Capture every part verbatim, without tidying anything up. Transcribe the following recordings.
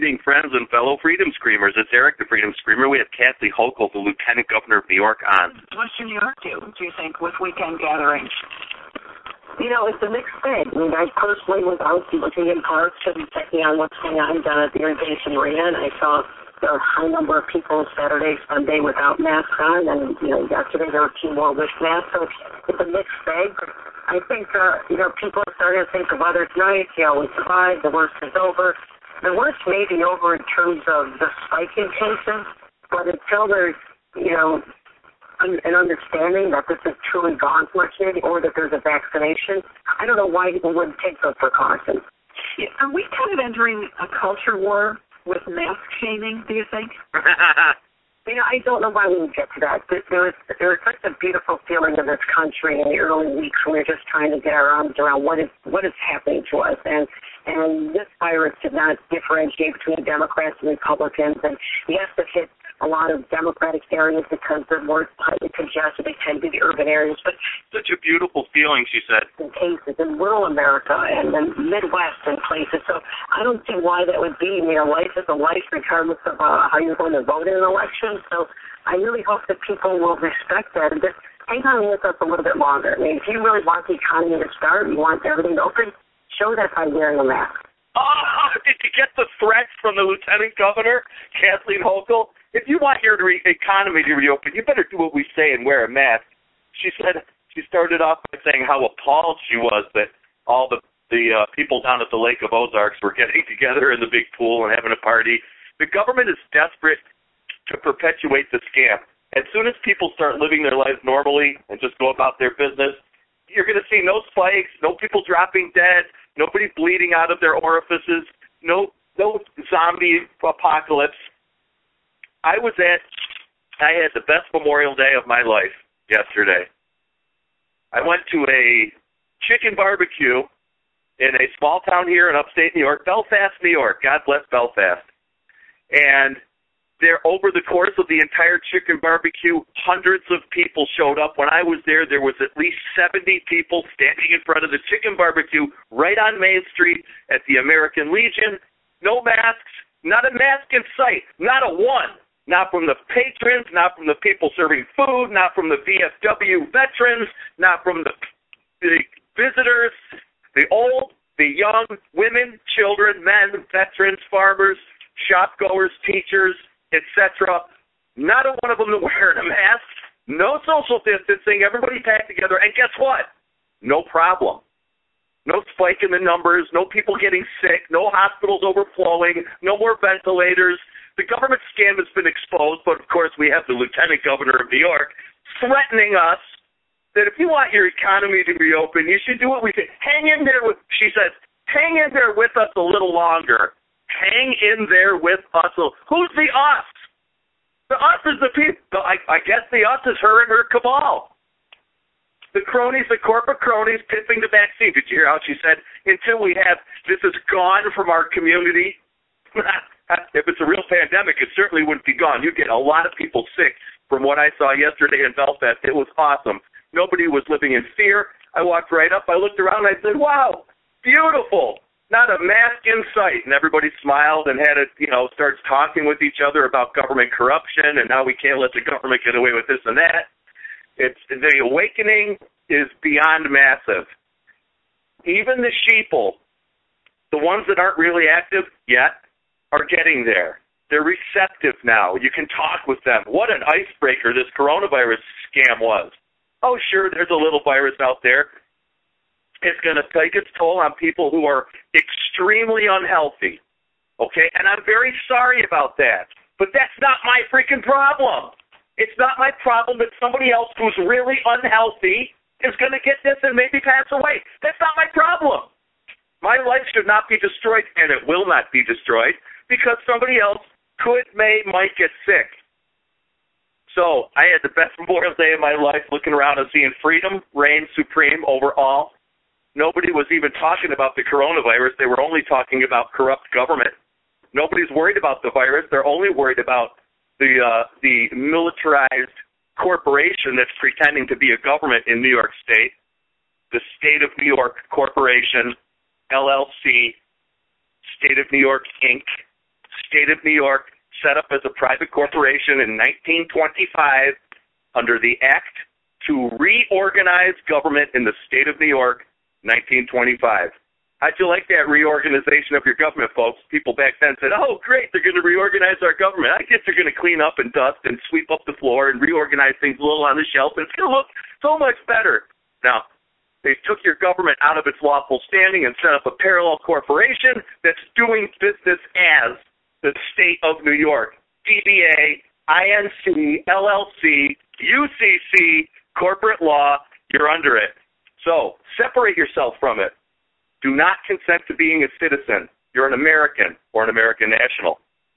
evening, friends and fellow Freedom Screamers. It's Eric, the Freedom Screamer. We have Kathleen Hochul, the Lieutenant Governor of New York, on. What should New York do, do you think, with weekend gatherings? You know, it's a mixed bag. I mean, I personally was out looking in parks and checking on what's going on down at the Irrigation Arena, and I saw there were a high number of people Saturday, Sunday without masks on, and, you know, yesterday there were a few more with masks, so it's a mixed bag. I think, uh, you know, people are starting to think the weather's nice, you know, we survived, the worst is over. The worst may be over in terms of the spike in cases, but until there's, you know, an, an understanding that this is truly gone for a kid or that there's a vaccination, I don't know why people wouldn't take those precautions. Yeah, are we kind of entering a culture war with mask shaming, do you think? You know, I don't know why we would get to that. There was, there was such a beautiful feeling in this country in the early weeks when we were just trying to get our arms around what is what is happening to us. And and this virus did not differentiate between Democrats and Republicans. And yes, it hit a lot of Democratic areas because they're more highly congested. They tend to be the urban areas. But such a beautiful feeling, she said. In cases in rural America and the Midwest and places. So I don't see why that would be. You know, life is a life regardless of uh, how you're going to vote in an election. So I really hope that people will respect that and just hang on with us a little bit longer. I mean, if you really want the economy to start, you want everything to open, show that by wearing a mask. Oh, did you get the threat from the Lieutenant Governor, Kathleen Hochul? If you want your re- economy to reopen, you better do what we say and wear a mask. She said, she started off by saying how appalled she was that all the, the uh, people down at the Lake of Ozarks were getting together in the big pool and having a party. The government is desperate to perpetuate the scam. As soon as people start living their lives normally and just go about their business, you're going to see no spikes, no people dropping dead, nobody bleeding out of their orifices, no no zombie apocalypse. I was at, I had the best Memorial Day of my life yesterday. I went to a chicken barbecue in a small town here in upstate New York, Belfast, New York. God bless Belfast. And there, over the course of the entire chicken barbecue, hundreds of people showed up. When I was there, there was at least seventy people standing in front of the chicken barbecue right on Main Street at the American Legion. No masks, not a mask in sight, not a one. Not from the patrons, not from the people serving food, not from the V F W veterans, not from the, the visitors, the old, the young, women, children, men, veterans, farmers, shopgoers, teachers, et cetera. Not a one of them wearing a mask. No social distancing. Everybody packed together. And guess what? No problem. No spike in the numbers. No people getting sick. No hospitals overflowing. No more ventilators. The government scam has been exposed, but of course we have the Lieutenant Governor of New York threatening us that if you want your economy to reopen, you should do what we say. Hang in there with, she says, hang in there with us a little longer. Hang in there with us. Who's the us? The us is the people. I, I guess the us is her and her cabal. The cronies, the corporate cronies pimping the vaccine. Did you hear how she said, until we have, this is gone from our community? If it's a real pandemic, it certainly wouldn't be gone. You'd get a lot of people sick from what I saw yesterday in Belfast. It was awesome. Nobody was living in fear. I walked right up. I looked around and I said, wow, beautiful. Not a mask in sight. And everybody smiled and had it, you know, starts talking with each other about government corruption and how we can't let the government get away with this and that. It's the awakening is beyond massive. Even the sheeple, the ones that aren't really active yet, are getting there. They're receptive now. You can talk with them. What an icebreaker this coronavirus scam was. Oh, sure, there's a little virus out there. It's going to take its toll on people who are extremely unhealthy. Okay? And I'm very sorry about that. But that's not my freaking problem. It's not my problem that somebody else who's really unhealthy is going to get this and maybe pass away. That's not my problem. My life should not be destroyed, and it will not be destroyed, because somebody else could, may, might get sick. So I had the best Memorial Day of my life looking around and seeing freedom reign supreme over all. Nobody was even talking about the coronavirus. They were only talking about corrupt government. Nobody's worried about the virus. They're only worried about the uh, the militarized corporation that's pretending to be a government in New York State, the State of New York Corporation, L L C, State of New York, Incorporated, state of New York, set up as a private corporation in nineteen twenty-five under the Act to Reorganize Government in the State of New York, nineteen twenty-five. How'd you like that reorganization of your government, folks? People back then said, oh, great, they're going to reorganize our government. I guess they're going to clean up and dust and sweep up the floor and reorganize things a little on the shelf, and it's going to look so much better. Now, they took your government out of its lawful standing and set up a parallel corporation that's doing business as the State of New York. D B A, I N C, L L C, U C C, corporate law, you're under it. So, separate yourself from it. Do not consent to being a citizen. You're an American or an American national.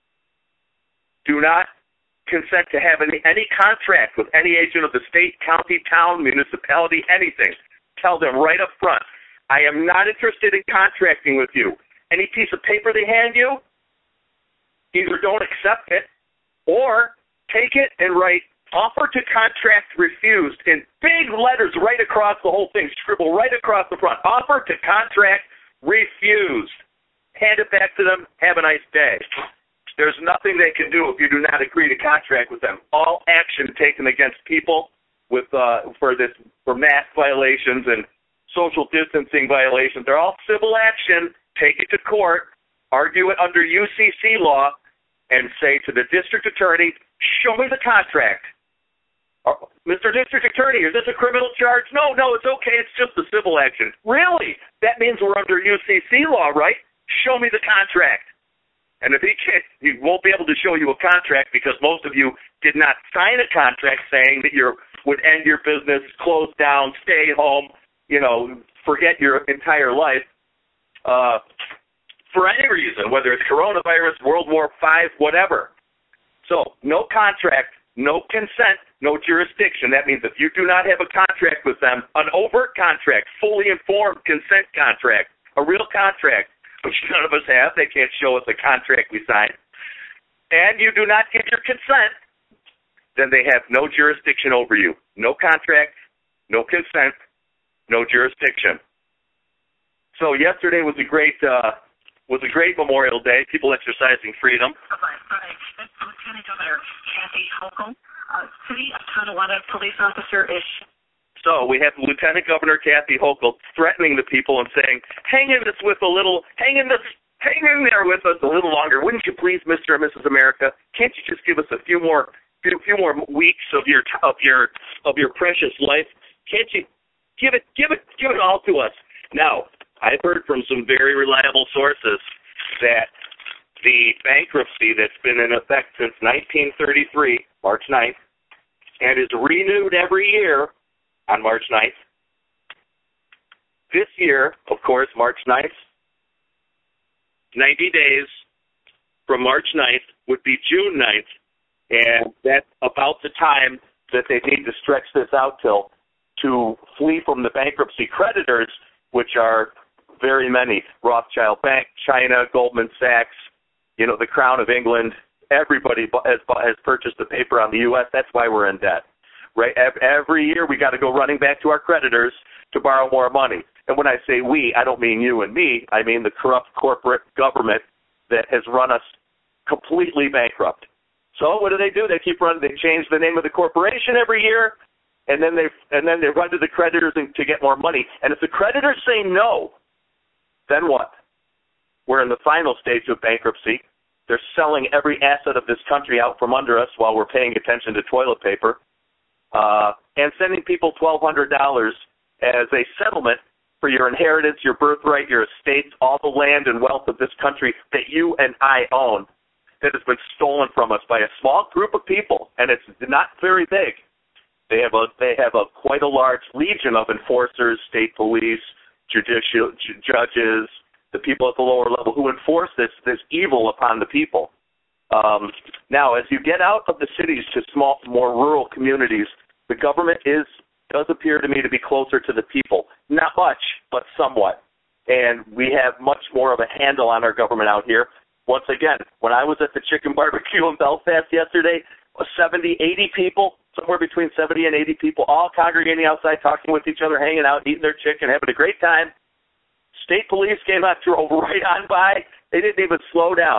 Do not consent to have any, any contract with any agent of the state, county, town, municipality, anything. Tell them right up front, I am not interested in contracting with you. Any piece of paper they hand you, either don't accept it or take it and write offer to contract refused in big letters right across the whole thing. Scribble right across the front. Offer to contract refused. Hand it back to them. Have a nice day. There's nothing they can do if you do not agree to contract with them. All action taken against people with uh, for this for mask violations and social distancing violations, they're all civil action. Take it to court. Argue it under U C C law and say to the district attorney, show me the contract. Mister District Attorney, is this a criminal charge? No, no, it's okay. It's just a civil action. Really? That means we're under U C C law, right? Show me the contract. And if he can't, he won't be able to show you a contract because most of you did not sign a contract saying that you would end your business, close down, stay home, you know, forget your entire life uh, for any reason, whether it's coronavirus, World War Five, whatever. So no contract, no consent, no jurisdiction. That means if you do not have a contract with them, an overt contract, fully informed consent contract, a real contract, which none of us have, they can't show us a contract we signed, and you do not give your consent, then they have no jurisdiction over you. No contract, no consent, no jurisdiction. So yesterday was a great uh, was a great Memorial Day. People exercising freedom. Lieutenant Governor Kathy Hochul, uh, City of Tonawanda police officer-ish. So we have Lieutenant Governor Kathy Hochul threatening the people and saying, hang in this with a little, hang in this, hang in there with us a little longer. Wouldn't you please, Mister and Missus America? Can't you just give us a few more, few, few more weeks of your, of your, of your precious life? Can't you give it, give it, give it all to us? Now, I've heard from some very reliable sources that the bankruptcy that's been in effect since nineteen thirty-three, March ninth, and is renewed every year on March ninth. This year, of course, March ninth, ninety days from March ninth would be June ninth, and that's about the time that they need to stretch this out till to flee from the bankruptcy creditors, which are very many. Rothschild Bank, China, Goldman Sachs, you know, the Crown of England. Everybody has, has purchased the paper on the U S That's why we're in debt. Right? Every year we got to go running back to our creditors to borrow more money. And when I say we, I don't mean you and me. I mean the corrupt corporate government that has run us completely bankrupt. So what do they do? They keep running. They change the name of the corporation every year, and then they and then they run to the creditors to get more money. And if the creditors say no, then what? We're in the final stage of bankruptcy. They're selling every asset of this country out from under us while we're paying attention to toilet paper. Uh, and sending people twelve hundred dollars as a settlement for your inheritance, your birthright, your estates, all the land and wealth of this country that you and I own that has been stolen from us by a small group of people, and it's not very big. They have a they have a quite a large legion of enforcers, state police, judicial j- judges, the people at the lower level who enforce this this evil upon the people. Um, now, as you get out of the cities to small, more rural communities, the government is does appear to me to be closer to the people. Not much, but somewhat. And we have much more of a handle on our government out here. Once again, when I was at the chicken barbecue in Belfast yesterday, seventy, eighty people, somewhere between seventy and eighty people, all congregating outside, talking with each other, hanging out, eating their chicken, having a great time. State police came out, drove right on by. They didn't even slow down.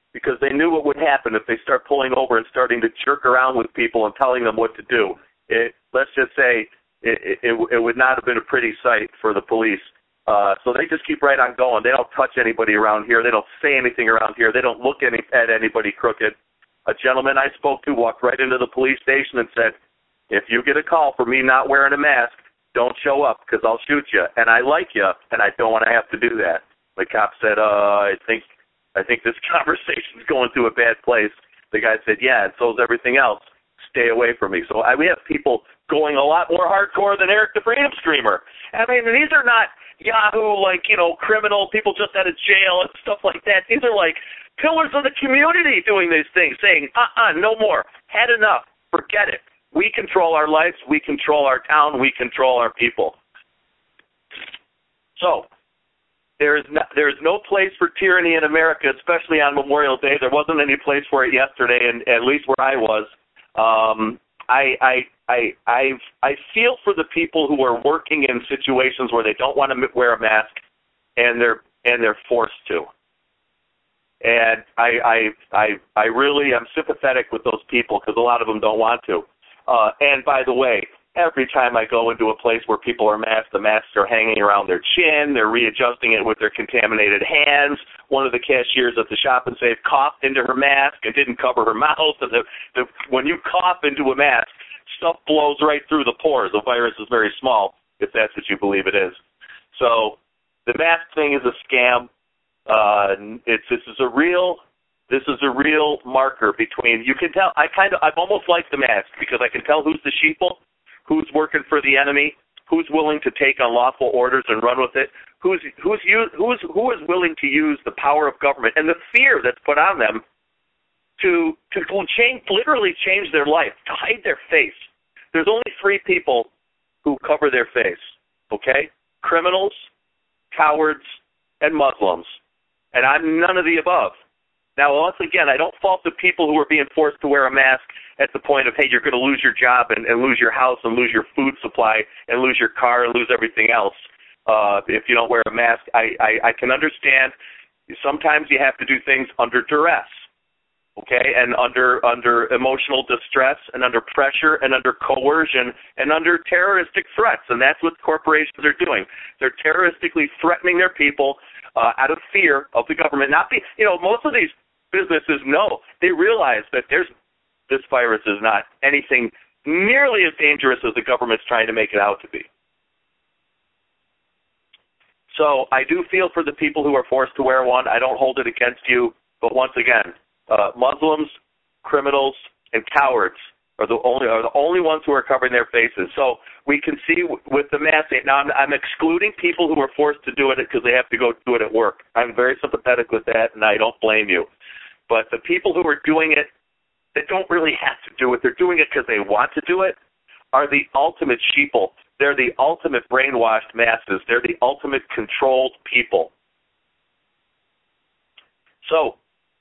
because they knew what would happen if they start pulling over and starting to jerk around with people and telling them what to do. It, let's just say it, it, it would not have been a pretty sight for the police. Uh, so they just keep right on going. They don't touch anybody around here. They don't say anything around here. They don't look any, at anybody crooked. A gentleman I spoke to walked right into the police station and said, if you get a call for me not wearing a mask, don't show up because I'll shoot you. And I like you, and I don't want to have to do that. The cop said, uh, I think I think this conversation's going to a bad place. The guy said, yeah, and so is everything else. Stay away from me. So I, we have people going a lot more hardcore than Eric the Freedom Screamer. I mean, these are not Yahoo, like, you know, criminal people just out of jail and stuff like that. These are like pillars of the community doing these things, saying, uh-uh, no more. Had enough. Forget it. We control our lives. We control our town. We control our people. So there is no, there is no place for tyranny in America, especially on Memorial Day. There wasn't any place for it yesterday, and at least where I was. Um, I I I I I feel for the people who are working in situations where they don't want to wear a mask, and they're and they're forced to. And I I I I really am sympathetic with those people because a lot of them don't want to. Uh, and by the way, every time I go into a place where people are masked, the masks are hanging around their chin. They're readjusting it with their contaminated hands. One of the cashiers at the Shop and Save coughed into her mask and didn't cover her mouth. And the, the, when you cough into a mask, stuff blows right through the pores. The virus is very small, if that's what you believe it is. So the mask thing is a scam. Uh, it's this is a real. This is a real marker between, you can tell, I kind of, I've almost liked the mask because I can tell who's the sheeple, who's working for the enemy, who's willing to take unlawful orders and run with it, who's who's use, who's who is willing to use the power of government and the fear that's put on them to to change, literally change their life, to hide their face. There's only three people who cover their face, okay? Criminals, cowards, and Muslims. And I'm none of the above. Now, once again, I don't fault the people who are being forced to wear a mask at the point of, hey, you're going to lose your job and, and lose your house and lose your food supply and lose your car and lose everything else uh, if you don't wear a mask. I, I, I can understand sometimes you have to do things under duress, okay, and under under emotional distress and under pressure and under coercion and under terroristic threats, and that's what corporations are doing. They're terroristically threatening their people uh, out of fear of the government. Not be, you know, most of these businesses know, they realize that there's this virus is not anything nearly as dangerous as the government's trying to make it out to be. So I do feel for the people who are forced to wear one. I don't hold it against you, but once again, uh, Muslims, criminals, and cowards are the only are the only ones who are covering their faces. So we can see with the mask. Now I'm, I'm excluding people who are forced to do it because they have to go do it at work. I'm very sympathetic with that, and I don't blame you. But the people who are doing it, they don't really have to do it. They're doing it because they want to do it, are the ultimate sheeple. They're the ultimate brainwashed masses. They're the ultimate controlled people. So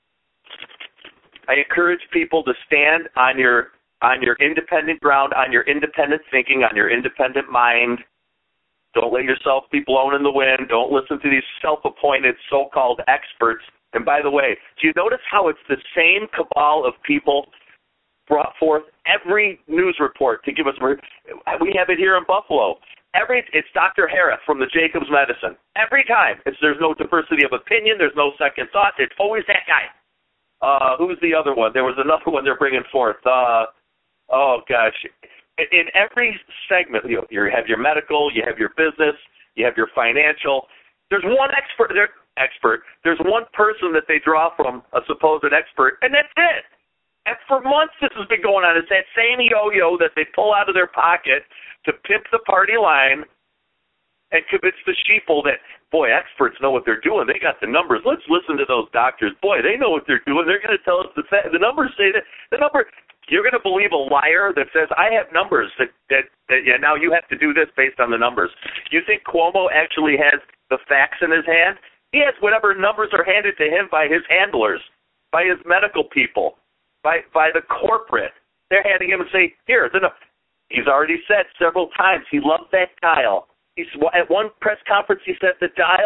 I encourage people to stand on your on your independent ground, on your independent thinking, on your independent mind. Don't let yourself be blown in the wind. Don't listen to these self-appointed so-called experts. And by the way, do you notice how it's the same cabal of people brought forth every news report to give us, we have it here in Buffalo. Every It's Doctor Harris from the Jacobs Medicine. Every time. It's, there's no diversity of opinion. There's no second thought. It's always that guy. Uh, who's the other one? There was another one they're bringing forth. Uh, oh, gosh. In, in every segment, you, you have your medical, you have your business, you have your financial. There's one expert there. expert. There's one person that they draw from, a supposed expert, and that's it. And for months this has been going on. It's that same yo-yo that they pull out of their pocket to pimp the party line and convince the sheeple that, boy, experts know what they're doing. They got the numbers. Let's listen to those doctors. Boy, they know what they're doing. They're going to tell us the, fa- the numbers say that. The number, you're going to believe a liar that says, I have numbers that, that, that, yeah, now you have to do this based on the numbers. You think Cuomo actually has the facts in his hand? He has whatever numbers are handed to him by his handlers, by his medical people, by by the corporate. They're handing him and say, here, it's enough. He's already said several times he loves that dial. He's, at one press conference he said the dial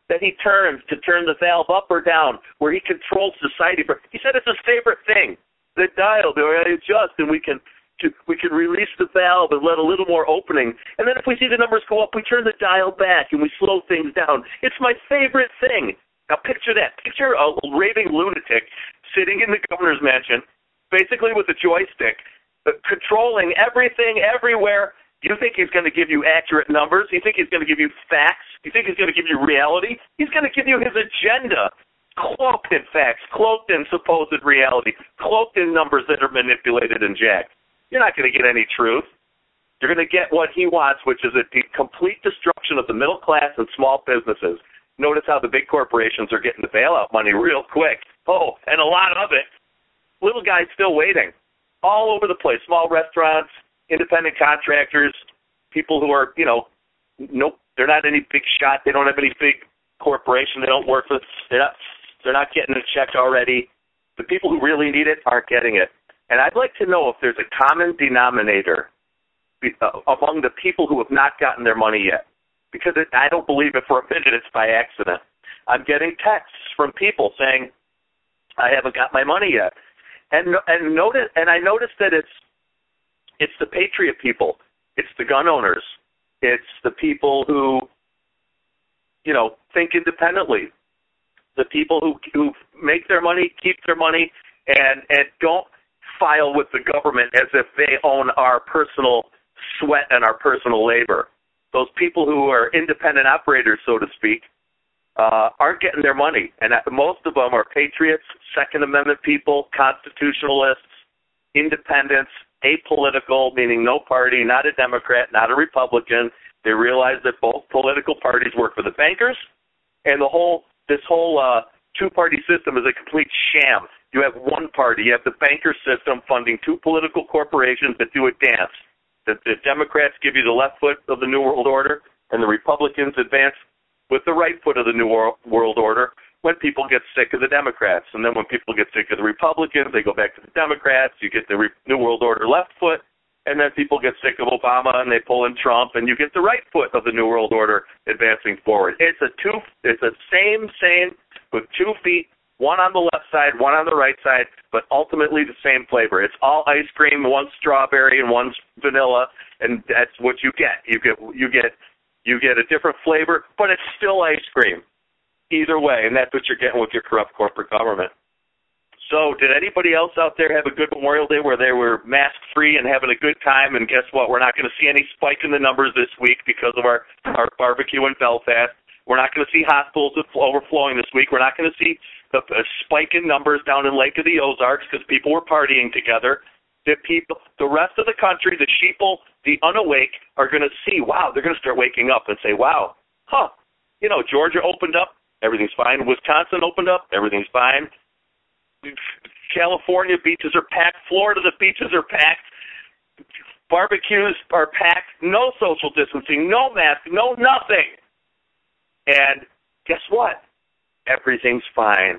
that he turns to turn the valve up or down, where he controls society. He said it's his favorite thing, the dial, where I adjust and we can to, we can release the valve and let a little more opening. And then if we see the numbers go up, we turn the dial back and we slow things down. It's my favorite thing. Now picture that. Picture a raving lunatic sitting in the governor's mansion, basically with a joystick, controlling everything everywhere. You think he's going to give you accurate numbers? You think he's going to give you facts? You think he's going to give you reality? He's going to give you his agenda, cloaked in facts, cloaked in supposed reality, cloaked in numbers that are manipulated and jacked. You're not going to get any truth. You're going to get what he wants, which is a de- complete destruction of the middle class and small businesses. Notice how the big corporations are getting the bailout money real quick. Oh, and a lot of it. Little guys still waiting. All over the place. Small restaurants, independent contractors, people who are, you know, nope, they're not any big shot. They don't have any big corporation. They don't work for, they're not, they're not getting a check already. The people who really need it aren't getting it. And I'd like to know if there's a common denominator uh, among the people who have not gotten their money yet. Because it, I don't believe it for a minute it's by accident. I'm getting texts from people saying, I haven't got my money yet. And and notice, and I noticed that it's it's the patriot people, it's the gun owners, it's the people who, you know, think independently, the people who who make their money, keep their money, and and don't file with the government as if they own our personal sweat and our personal labor. Those people who are independent operators, so to speak, uh, aren't getting their money. And most of them are patriots, Second Amendment people, constitutionalists, independents, apolitical, meaning no party, not a Democrat, not a Republican. They realize that both political parties work for the bankers, and the whole this whole uh, two-party system is a complete sham. You have one party. You have the banker system funding two political corporations that do a dance. The, the Democrats give you the left foot of the New World Order, and the Republicans advance with the right foot of the New World Order when people get sick of the Democrats. And then when people get sick of the Republicans, they go back to the Democrats. You get the New World Order left foot, and then people get sick of Obama, and they pull in Trump, and you get the right foot of the New World Order advancing forward. It's a two. It's a same, same, with two feet, one on the left side, one on the right side, but ultimately the same flavor. It's all ice cream, one's strawberry and one's vanilla, and that's what you get. You get you get you get a different flavor, but it's still ice cream. Either way, and that's what you're getting with your corrupt corporate government. So did anybody else out there have a good Memorial Day where they were mask-free and having a good time? And guess what? We're not going to see any spike in the numbers this week because of our, our barbecue in Belfast. We're not going to see hospitals overflowing this week. We're not going to see a, a spike in numbers down in Lake of the Ozarks because people were partying together. The people, the rest of the country, the sheeple, the unawake, are going to see, wow, they're going to start waking up and say, wow, huh, you know, Georgia opened up, everything's fine. Wisconsin opened up, everything's fine. California beaches are packed. Florida, the beaches are packed. Barbecues are packed. No social distancing, no mask, no nothing. And guess what? Everything's fine.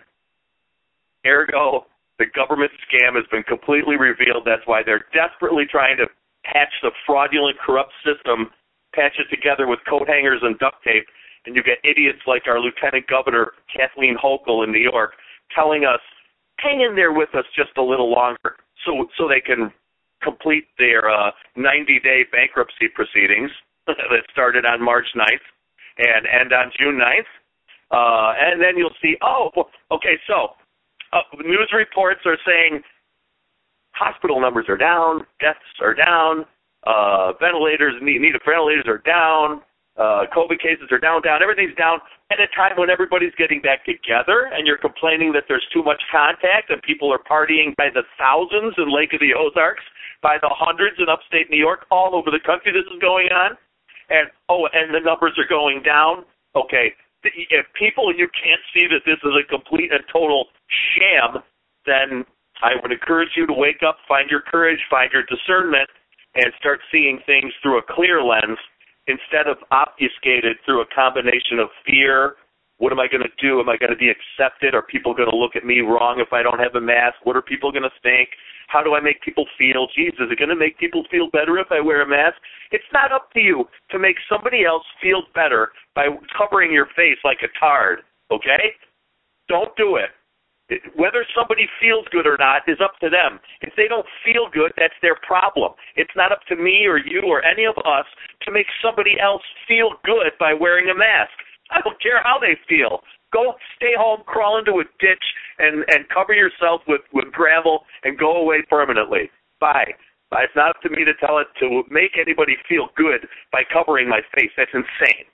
Ergo, the government scam has been completely revealed. That's why they're desperately trying to patch the fraudulent, corrupt system, patch it together with coat hangers and duct tape. And you get idiots like our Lieutenant Governor, Kathleen Hochul in New York, telling us, hang in there with us just a little longer so so they can complete their uh, ninety-day bankruptcy proceedings that started on March ninth and end on June ninth. Uh, and then you'll see, oh, okay, so uh, news reports are saying hospital numbers are down, deaths are down, uh, ventilators, need, need of ventilators are down, uh, COVID cases are down, down, everything's down at a time when everybody's getting back together and you're complaining that there's too much contact and people are partying by the thousands in Lake of the Ozarks, by the hundreds in upstate New York, all over the country this is going on. And, oh, and the numbers are going down. Okay, if people, you can't see that this is a complete and total sham, then I would encourage you to wake up, find your courage, find your discernment, and start seeing things through a clear lens instead of obfuscated through a combination of fear What am I going to do? Am I going to be accepted? Are people going to look at me wrong if I don't have a mask? What are people going to think? How do I make people feel? Geez, is it going to make people feel better if I wear a mask? It's not up to you to make somebody else feel better by covering your face like a tard, okay? Don't do it. Whether somebody feels good or not is up to them. If they don't feel good, that's their problem. It's not up to me or you or any of us to make somebody else feel good by wearing a mask. I don't care how they feel. Go stay home, crawl into a ditch, and, and cover yourself with, with gravel and go away permanently. Bye. Bye. It's not up to me to tell it to make anybody feel good by covering my face. That's insane.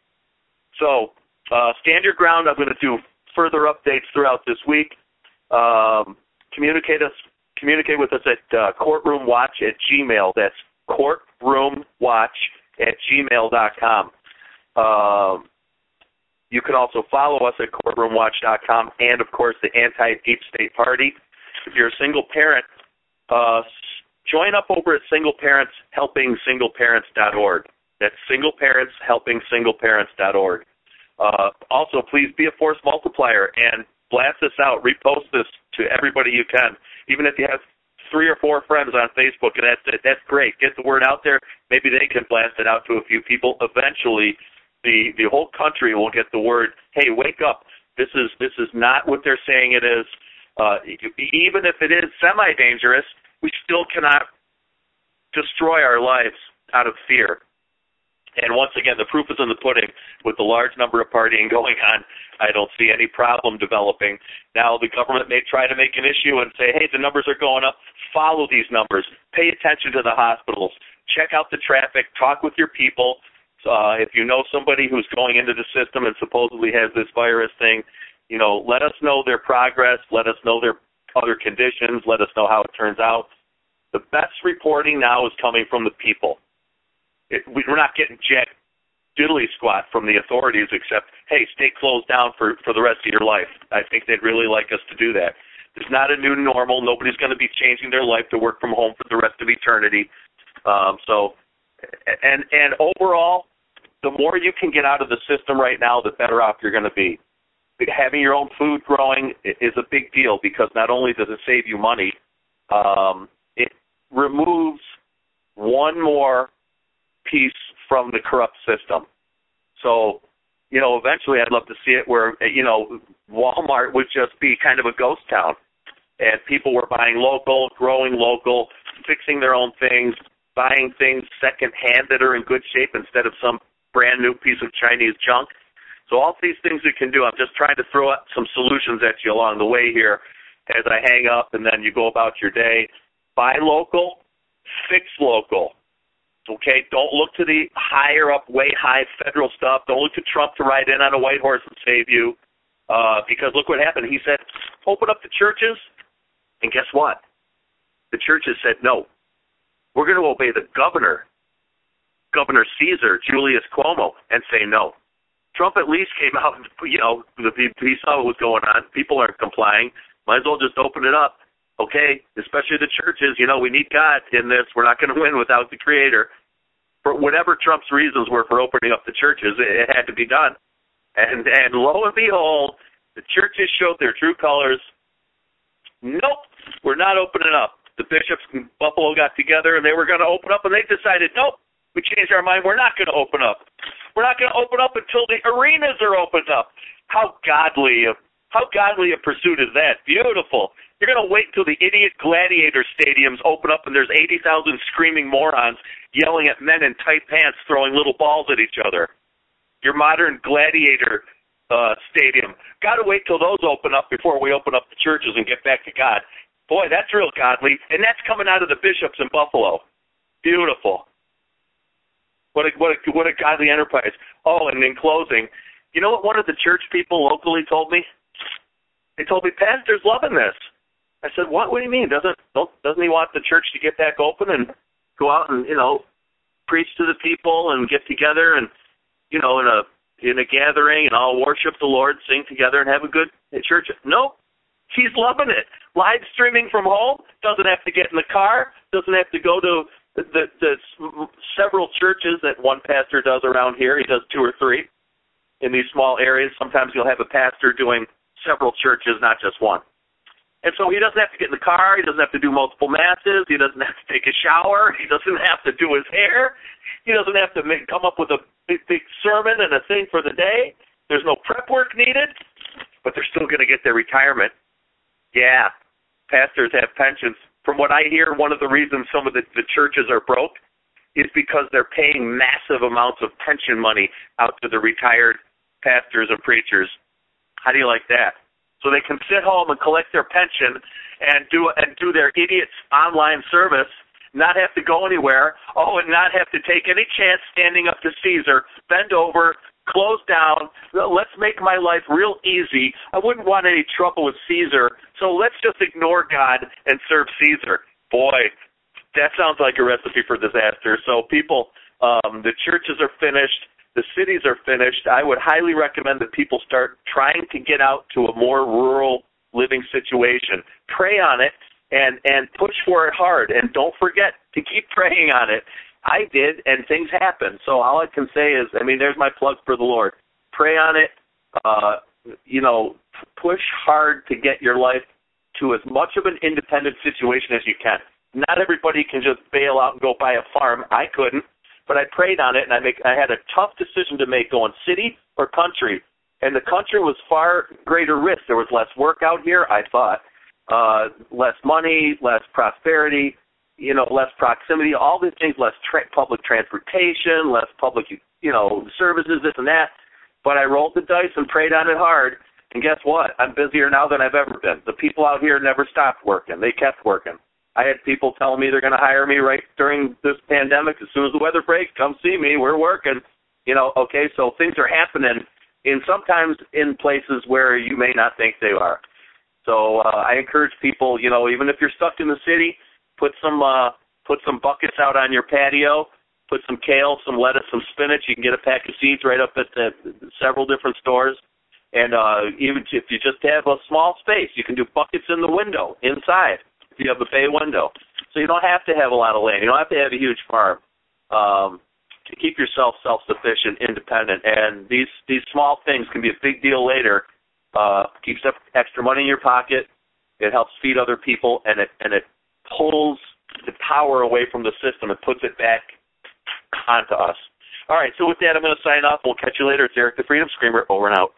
So uh, stand your ground. I'm going to do further updates throughout this week. Um, communicate us, communicate with us at uh, courtroomwatch at gmail. That's courtroomwatch at gmail dot com. Um, you can also follow us at courtroom watch dot com and, of course, the Anti-Deep State Party. If you're a single parent, uh, join up over at Single Parents Helping Single Parents dot org. That's Single Parents Helping Single Parents dot org. Uh, also, please be a force multiplier and blast this out. Repost this to everybody you can. Even if you have three or four friends on Facebook, and that's it. That's great. Get the word out there. Maybe they can blast it out to a few people. Eventually, the the whole country will get the word, hey, wake up. This is this is not what they're saying it is. Uh, even if it is semi-dangerous, we still cannot destroy our lives out of fear. And once again, the proof is in the pudding. With the large number of partying going on, I don't see any problem developing. Now, the government may try to make an issue and say, hey, the numbers are going up. Follow these numbers. Pay attention to the hospitals. Check out the traffic. Talk with your people. Uh, if you know somebody who's going into the system and supposedly has this virus thing, you know, let us know their progress. Let us know their other conditions. Let us know how it turns out. The best reporting now is coming from the people. It, we're not getting jack diddly squat from the authorities except, hey, stay closed down for, for the rest of your life. I think they'd really like us to do that. There's not a new normal. Nobody's going to be changing their life to work from home for the rest of eternity. Um, so, and and overall, the more you can get out of the system right now, the better off you're going to be. Having your own food growing is a big deal because not only does it save you money, um, it removes one more piece from the corrupt system. So, you know, eventually I'd love to see it where, you know, Walmart would just be kind of a ghost town and people were buying local, growing local, fixing their own things, buying things secondhand that are in good shape instead of some brand new piece of Chinese junk. So all these things you can do, I'm just trying to throw out some solutions at you along the way here as I hang up and then you go about your day. Buy local, fix local. Okay, don't look to the higher up, way high federal stuff. Don't look to Trump to ride in on a white horse and save you. Uh, because look what happened. He said, open up the churches. And guess what? The churches said, no, we're going to obey the governor, Governor Caesar, Julius Cuomo, and say no. Trump at least came out, you know, he saw what was going on. People aren't complying. Might as well just open it up. Okay, especially the churches, you know, we need God in this. We're not going to win without the Creator. For whatever Trump's reasons were for opening up the churches, it, it had to be done. And and lo and behold, the churches showed their true colors. Nope, we're not opening up. The bishops in Buffalo got together and they were going to open up, and they decided, nope, we changed our mind. We're not going to open up. We're not going to open up until the arenas are opened up. How godly, how godly a pursuit is that? Beautiful. You're going to wait until the idiot gladiator stadiums open up and there's eighty thousand screaming morons yelling at men in tight pants throwing little balls at each other. Your modern gladiator uh, stadium. Got to wait till those open up before we open up the churches and get back to God. Boy, that's real godly. And that's coming out of the bishops in Buffalo. Beautiful. What a, what a, what a godly enterprise. Oh, and in closing, you know what one of the church people locally told me? They told me, Pastor's loving this. I said, what? What do you mean? Doesn't don't, doesn't he want the church to get back open and go out and, you know, preach to the people and get together and, you know, in a in a gathering and all worship the Lord, sing together and have a good church? No, he's loving it. Live streaming from home, doesn't have to get in the car, doesn't have to go to the, the, the several churches that one pastor does around here. He does two or three. in these small areas. Sometimes you'll have a pastor doing several churches, not just one. And so he doesn't have to get in the car. He doesn't have to do multiple masses. He doesn't have to take a shower. He doesn't have to do his hair. He doesn't have to make, come up with a big, big sermon and a thing for the day. There's no prep work needed, but they're still going to get their retirement. Yeah, pastors have pensions. From what I hear, one of the reasons some of the, the churches are broke is because they're paying massive amounts of pension money out to the retired pastors and preachers. How do you like that? So they can sit home and collect their pension and do and do their idiots online service, not have to go anywhere, oh, and not have to take any chance standing up to Caesar, bend over, close down, let's make my life real easy. I wouldn't want any trouble with Caesar, so let's just ignore God and serve Caesar. Boy, that sounds like a recipe for disaster. So people, um, the churches are finished. The cities are finished. I would highly recommend that people start trying to get out to a more rural living situation. Pray on it and, and push for it hard. And don't forget to keep praying on it. I did, and things happen. So all I can say is, I mean, there's my plug for the Lord. Pray on it. Uh, you know, push hard to get your life to as much of an independent situation as you can. Not everybody can just bail out and go buy a farm. I couldn't. But I prayed on it, and I make I had a tough decision to make going city or country. And the country was far greater risk. There was less work out here, I thought, uh, less money, less prosperity, you know, less proximity, all these things, less tra- public transportation, less public, you know, services, this and that. But I rolled the dice and prayed on it hard, and guess what? I'm busier now than I've ever been. The people out here never stopped working. They kept working. I had people telling me they're going to hire me right during this pandemic. As soon as the weather breaks, come see me. We're working. You know, okay, so things are happening in sometimes in places where you may not think they are. So uh, I encourage people, you know, even if you're stuck in the city, put some uh, put some buckets out on your patio, put some kale, some lettuce, some spinach. You can get a pack of seeds right up at the, several different stores. And uh, even if you just have a small space, you can do buckets in the window inside. If you have a bay window. So you don't have to have a lot of land. You don't have to have a huge farm um, to keep yourself self-sufficient, independent. And these, these small things can be a big deal later. Uh, keeps up extra money in your pocket. It helps feed other people, and it and it pulls the power away from the system and puts it back onto us. All right, so with that, I'm going to sign off. We'll catch you later. It's Eric the Freedom Screamer, over and out.